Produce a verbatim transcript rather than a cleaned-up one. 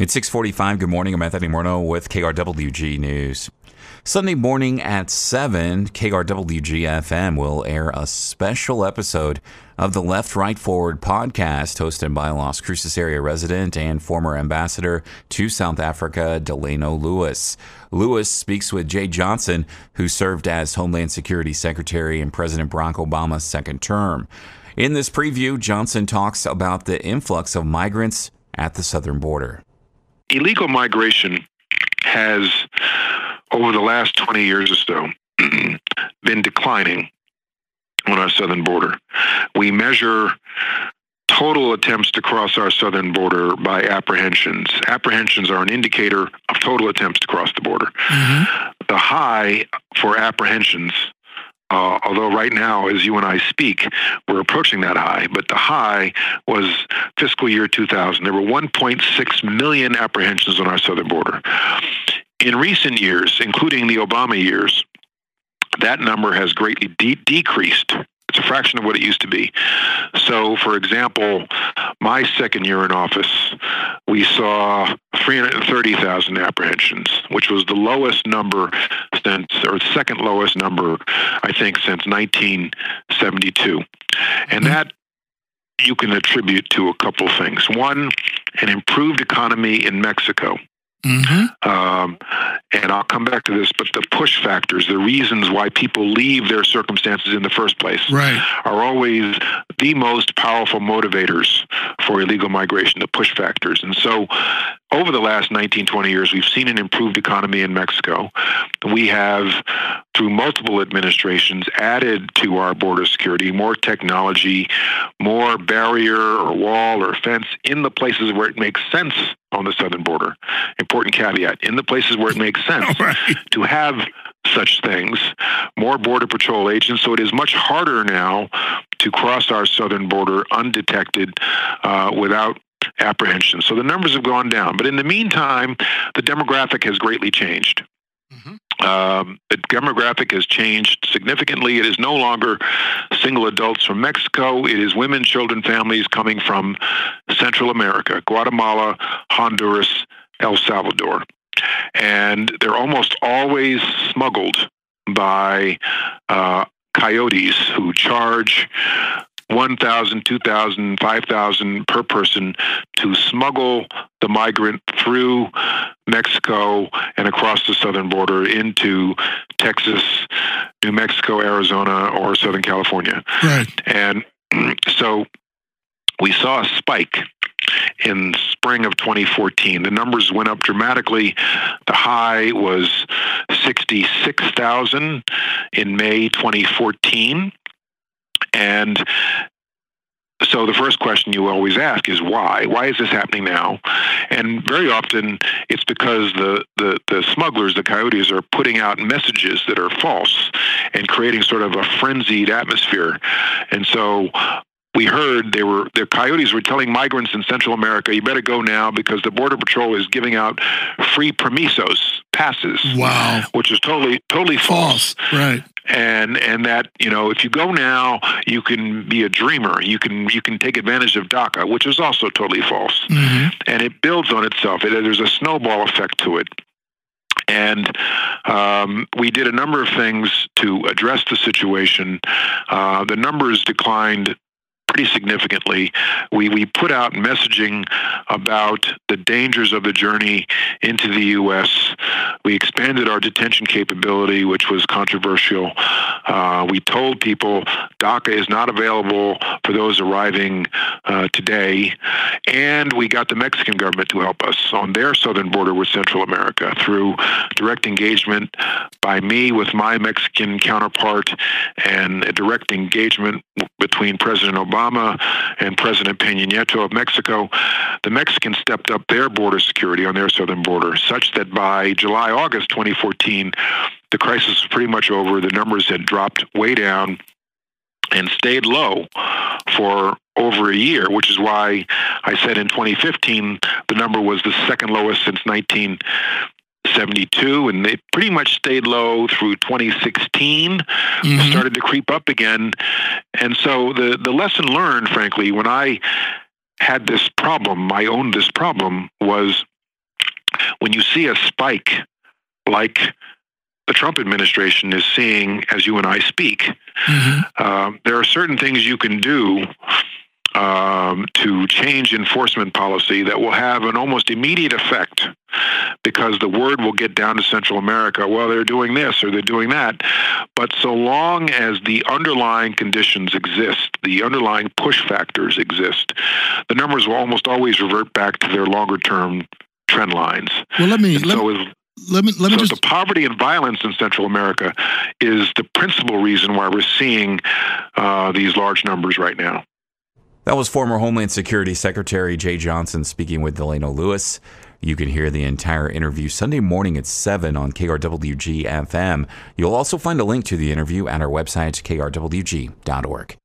It's six forty-five. Good morning. I'm Anthony Morneau with K R W G News. Sunday morning at seven, K R W G F M will air a special episode of the Left, Right, Forward podcast hosted by Las Cruces area resident and former ambassador to South Africa, Delano Lewis. Lewis speaks with Jeh Johnson, who served as Homeland Security Secretary in President Barack Obama's second term. In this preview, Johnson talks about the influx of migrants at the southern border. Illegal migration has, over the last twenty years or so, been declining on our southern border. We measure total attempts to cross our southern border by apprehensions. Apprehensions are an indicator of total attempts to cross the border. Mm-hmm. The high for apprehensions, Uh, although right now, as you and I speak, we're approaching that high, but the high was fiscal year two thousand. There were one point six million apprehensions on our southern border. In recent years, including the Obama years, that number has greatly de- decreased. It's a fraction of what it used to be. So, for example, my second year in office, we saw three hundred thirty thousand apprehensions, which was the lowest number since, or second lowest number, I think, since nineteen seventy-two. And that you can attribute to a couple things. One, an improved economy in Mexico. Mm-hmm. Um, and I'll come back to this, but the push factors, the reasons why people leave their circumstances in the first place, right, are always the most powerful motivators for illegal migration, the push factors. And so over the last nineteen, twenty years, we've seen an improved economy in Mexico. We have, through multiple administrations, added to our border security more technology, more barrier or wall or fence in the places where it makes sense on the southern border. Important caveat, in the places where it makes sense right. to have such things, more Border Patrol agents. So it is much harder now to cross our southern border undetected uh, without apprehension. So the numbers have gone down. But in the meantime, the demographic has greatly changed. Mm-hmm. Um, the demographic has changed significantly. It is no longer single adults from Mexico. It is women, children, families coming from Central America, Guatemala, Honduras, El Salvador. And they're almost always smuggled by uh, coyotes who charge one thousand, two thousand, five thousand per person to smuggle the migrant through Mexico and across the southern border into Texas, New Mexico, Arizona, or Southern California. Right. And so we saw a spike in spring of twenty fourteen. The numbers went up dramatically. The high was sixty-six thousand in May twenty fourteen. And so the first question you always ask is why? Why is this happening now? And very often it's because the, the, the smugglers, the coyotes, are putting out messages that are false and creating sort of a frenzied atmosphere. And so we heard they were the coyotes were telling migrants in Central America, you better go now because the Border Patrol is giving out free permisos, passes. Wow. Which is totally totally false. false. Right. And and that, you know, if you go now, you can be a dreamer. You can you can take advantage of DACA, which is also totally false. Mm-hmm. And it builds on itself. It, there's a snowball effect to it. And um, we did a number of things to address the situation. Uh, the numbers declined pretty significantly. We we put out messaging about the dangers of the journey into the U S. We expanded our detention capability, which was controversial. Uh, we told people DACA is not available for those arriving uh, today. And we got the Mexican government to help us on their southern border with Central America through direct engagement by me with my Mexican counterpart and a direct engagement between President Obama and President Peña Nieto of Mexico. The Mexicans stepped up their border security on their southern border such that by July, August twenty fourteen, the crisis was pretty much over. The numbers had dropped way down and stayed low for over a year, which is why I said in twenty fifteen, the number was the second lowest since nineteen seventy-two, and they pretty much stayed low through twenty sixteen, mm-hmm. started to creep up again. And so the, the lesson learned, frankly, when I had this problem, I owned this problem, was when you see a spike like the Trump administration is seeing as you and I speak, mm-hmm. uh, there are certain things you can do um, to change enforcement policy that will have an almost immediate effect, because the word will get down to Central America. Well, they're doing this or they're doing that. But so long as the underlying conditions exist, the underlying push factors exist, the numbers will almost always revert back to their longer-term trend lines. Well, let me... And let so me... Let me, let me so just... the poverty and violence in Central America is the principal reason why we're seeing uh, these large numbers right now. That was former Homeland Security Secretary Jeh Johnson speaking with Delano Lewis. You can hear the entire interview Sunday morning at seven on K R W G F M. You'll also find a link to the interview at our website, K R W G dot org.